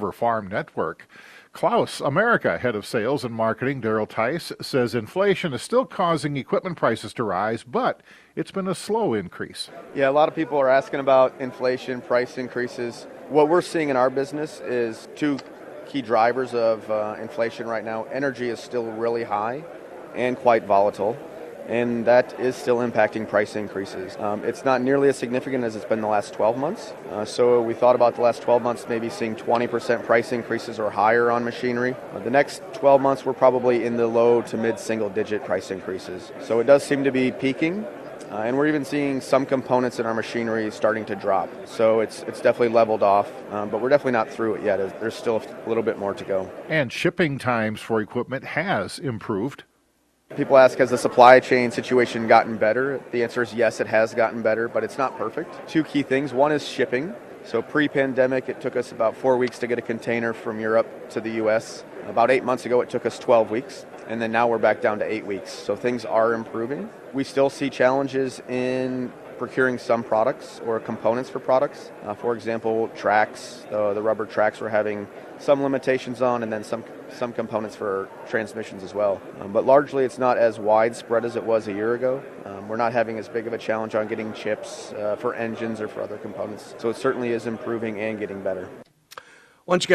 River Farm Network. Klaus America head of sales and marketing Daryl Tice says inflation is still causing equipment prices to rise, but it's been a slow increase. Yeah, a lot of people are asking about inflation, price increases. What we're seeing in our business is two key drivers of inflation right now. Energy is still really high and quite volatile, and that is still impacting price increases. It's not nearly as significant as it's been the last 12 months. So we thought about the last 12 months maybe seeing 20% price increases or higher on machinery. The next 12 months we're probably in the low to mid single digit price increases. So it does seem to be peaking. And we're even seeing some components in our machinery starting to drop. So it's definitely leveled off, but we're definitely not through it yet. There's still a little bit more to go. And shipping times for equipment has improved. People ask, has the supply chain situation gotten better? The answer is yes, it has gotten better, but it's not perfect. Two key things. One is shipping. So pre-pandemic, it took us about 4 weeks to get a container from Europe to the U.S. About 8 months ago, it took us 12 weeks. And then now we're back down to 8 weeks. So things are improving. We still see challenges in procuring some products or components for products. For example, tracks, the rubber tracks we're having some limitations on, and then some components for transmissions as well. But largely it's not as widespread as it was a year ago. We're not having as big of a challenge on getting chips for engines or for other components. So it certainly is improving and getting better. Once you